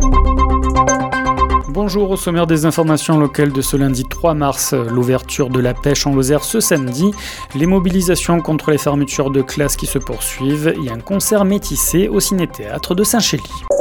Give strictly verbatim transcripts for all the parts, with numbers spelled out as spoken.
Bonjour, au sommaire des informations locales de ce lundi trois mars, l'ouverture de la pêche en Lozère ce samedi, les mobilisations contre les fermetures de classes qui se poursuivent et un concert métissé au ciné-théâtre de Saint-Chély.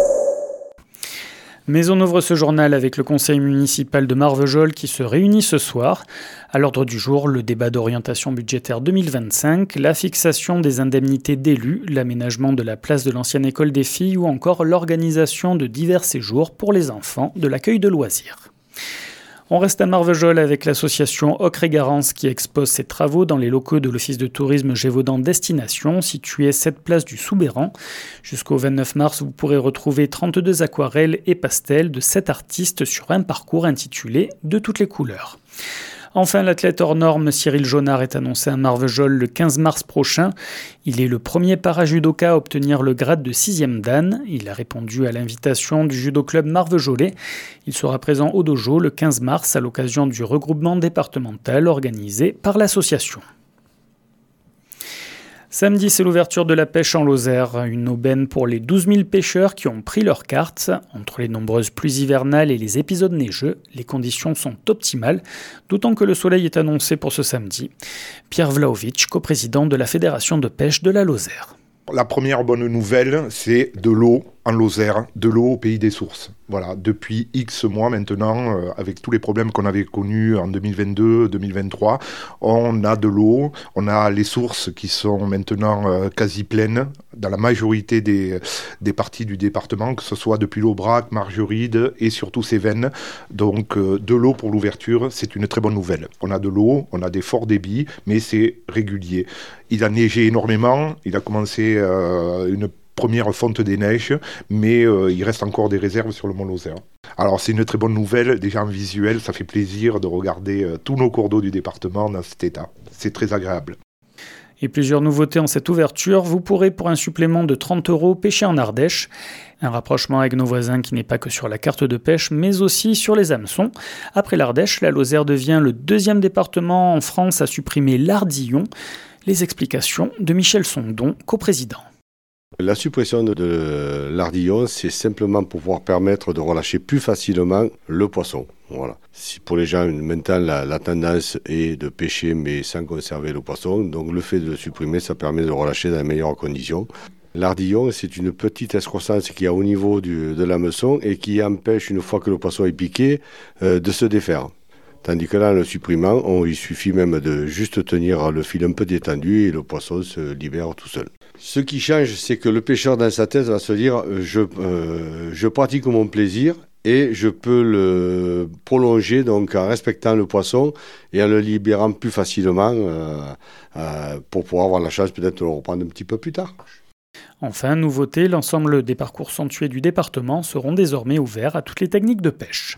Mais on ouvre ce journal avec le conseil municipal de Marvejols qui se réunit ce soir. À l'ordre du jour, le débat d'orientation budgétaire deux mille vingt-cinq, la fixation des indemnités d'élus, l'aménagement de la place de l'ancienne école des filles ou encore l'organisation de divers séjours pour les enfants de l'accueil de loisirs. On reste à Marvejols avec l'association Ocre et Garance qui expose ses travaux dans les locaux de l'Office de tourisme Gévaudan Destination, situé sept place du Soubéran. Jusqu'au vingt-neuf mars, vous pourrez retrouver trente-deux aquarelles et pastels de sept artistes sur un parcours intitulé « De toutes les couleurs ». Enfin, l'athlète hors norme Cyril Jonard est annoncé à Marvejols le quinze mars prochain. Il est le premier parajudoka à obtenir le grade de sixième dan. Il a répondu à l'invitation du judo club marvejolais. Il sera présent au dojo le quinze mars à l'occasion du regroupement départemental organisé par l'association. Samedi, c'est l'ouverture de la pêche en Lozère, une aubaine pour les douze mille pêcheurs qui ont pris leur carte. Entre les nombreuses pluies hivernales et les épisodes neigeux, les conditions sont optimales, d'autant que le soleil est annoncé pour ce samedi. Pierre Vlaovic, coprésident de la Fédération de pêche de la Lozère. La première bonne nouvelle, c'est de l'eau en Lozère, de l'eau au pays des sources. Voilà, depuis X mois maintenant, euh, avec tous les problèmes qu'on avait connus en deux mille vingt-deux, deux mille vingt-trois, on a de l'eau, on a les sources qui sont maintenant euh, quasi pleines dans la majorité des, des parties du département, que ce soit depuis l'Aubrac, Margeride et surtout Cévennes. Donc euh, de l'eau pour l'ouverture, c'est une très bonne nouvelle. On a de l'eau, on a des forts débits, mais c'est régulier. Il a neigé énormément, il a commencé euh, une première fonte des neiges, mais euh, il reste encore des réserves sur le Mont Lozère. Alors c'est une très bonne nouvelle, déjà en visuel, ça fait plaisir de regarder euh, tous nos cours d'eau du département dans cet état. C'est très agréable. Et plusieurs nouveautés en cette ouverture, vous pourrez pour un supplément de trente euros pêcher en Ardèche. Un rapprochement avec nos voisins qui n'est pas que sur la carte de pêche, mais aussi sur les hameçons. Après l'Ardèche, la Lozère devient le deuxième département en France à supprimer l'ardillon. Les explications de Michel Sondon, coprésident. La suppression de, de l'ardillon, c'est simplement pour pouvoir permettre de relâcher plus facilement le poisson. Voilà. Si pour les gens, maintenant, la, la tendance est de pêcher mais sans conserver le poisson. Donc le fait de le supprimer, ça permet de relâcher dans les meilleures conditions. L'ardillon, c'est une petite excroissance qu'il y a au niveau du, de l'hameçon et qui empêche, une fois que le poisson est piqué, euh, de se défaire. Tandis que là, en le supprimant, on, il suffit même de juste tenir le fil un peu détendu et le poisson se libère tout seul. Ce qui change, c'est que le pêcheur dans sa tête va se dire je, euh, je pratique mon plaisir et je peux le prolonger donc en respectant le poisson et en le libérant plus facilement euh, euh, pour pouvoir avoir la chance peut-être de le reprendre un petit peu plus tard. Enfin, nouveauté, l'ensemble des parcours sanctuaires du département seront désormais ouverts à toutes les techniques de pêche.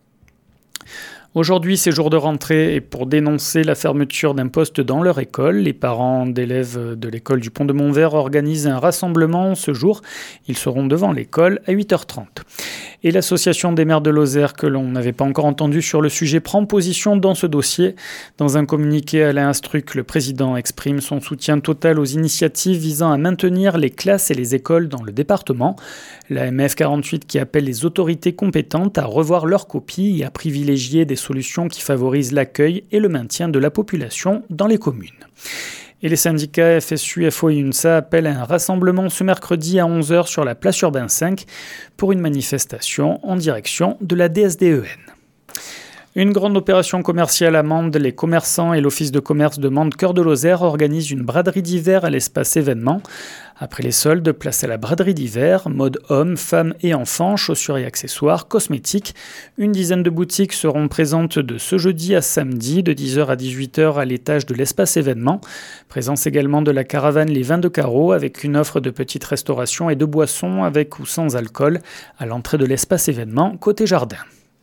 Aujourd'hui, c'est jour de rentrée et pour dénoncer la fermeture d'un poste dans leur école, les parents d'élèves de l'école du Pont de Montvert organisent un rassemblement ce jour. Ils seront devant l'école à huit heures trente. Et l'association des maires de Lozère, que l'on n'avait pas encore entendu sur le sujet, prend position dans ce dossier. Dans un communiqué, Alain Astruc, le président, exprime son soutien total aux initiatives visant à maintenir les classes et les écoles dans le département. La M F quarante-huit qui appelle les autorités compétentes à revoir leurs copies et à privilégier des solutions qui favorisent l'accueil et le maintien de la population dans les communes. Et les syndicats F S U, F O et UNSA appellent à un rassemblement ce mercredi à onze heures sur la place Urbain cinq pour une manifestation en direction de la D S D E N. Une grande opération commerciale à Mende, les commerçants et l'Office de commerce de Mende Cœur de Lozère organisent une braderie d'hiver à l'espace événement. Après les soldes, place à la braderie d'hiver, mode hommes, femmes et enfants, chaussures et accessoires, cosmétiques. Une dizaine de boutiques seront présentes de ce jeudi à samedi, de dix heures à dix-huit heures à l'étage de l'espace événement. Présence également de la caravane Les Vins de Carreau, avec une offre de petites restaurations et de boissons avec ou sans alcool à l'entrée de l'espace événement côté jardin.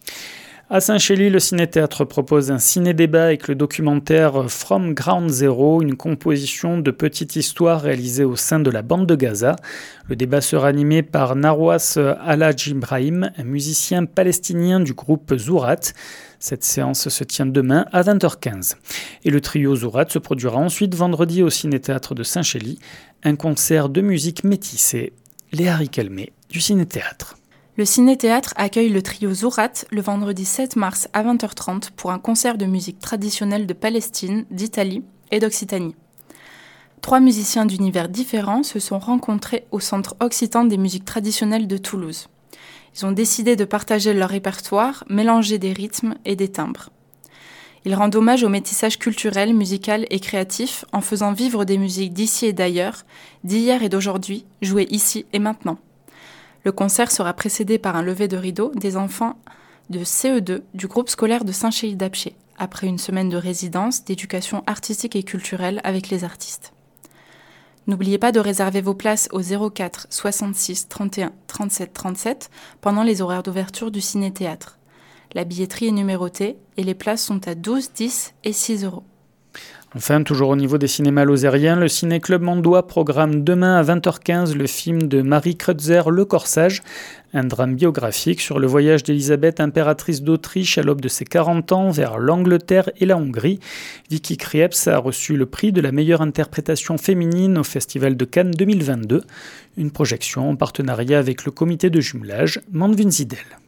À Saint-Chély, le ciné-théâtre propose un ciné-débat avec le documentaire From Ground Zero, une composition de petites histoires réalisées au sein de la bande de Gaza. Le débat sera animé par Narwas Alhaj Ibrahim, un musicien palestinien du groupe Zourat. Cette séance se tient demain à vingt heures quinze. Et le trio Zourat se produira ensuite vendredi au ciné-théâtre de Saint-Chély, un concert de musique métissée. Léa Riquelmé du ciné-théâtre. Le Ciné-Théâtre accueille le trio Zourat le vendredi sept mars à vingt heures trente pour un concert de musique traditionnelle de Palestine, d'Italie et d'Occitanie. Trois musiciens d'univers différents se sont rencontrés au Centre occitan des musiques traditionnelles de Toulouse. Ils ont décidé de partager leur répertoire, mélanger des rythmes et des timbres. Ils rendent hommage au métissage culturel, musical et créatif en faisant vivre des musiques d'ici et d'ailleurs, d'hier et d'aujourd'hui, jouées ici et maintenant. Le concert sera précédé par un lever de rideau des enfants de C E deux du groupe scolaire de Saint-Chély-d'Apcher, après une semaine de résidence, d'éducation artistique et culturelle avec les artistes. N'oubliez pas de réserver vos places au zéro quatre soixante-six trente et un trente-sept trente-sept pendant les horaires d'ouverture du Ciné-Théâtre. La billetterie est numérotée et les places sont à douze, dix et six euros. Enfin, toujours au niveau des cinémas lozériens, le Ciné-Club Mandois programme demain à vingt heures quinze le film de Marie Kreutzer, Le Corsage, un drame biographique sur le voyage d'Élisabeth, impératrice d'Autriche à l'aube de ses quarante ans vers l'Angleterre et la Hongrie. Vicky Krieps a reçu le prix de la meilleure interprétation féminine au Festival de Cannes deux mille vingt-deux, une projection en partenariat avec le comité de jumelage Mandvinzidel.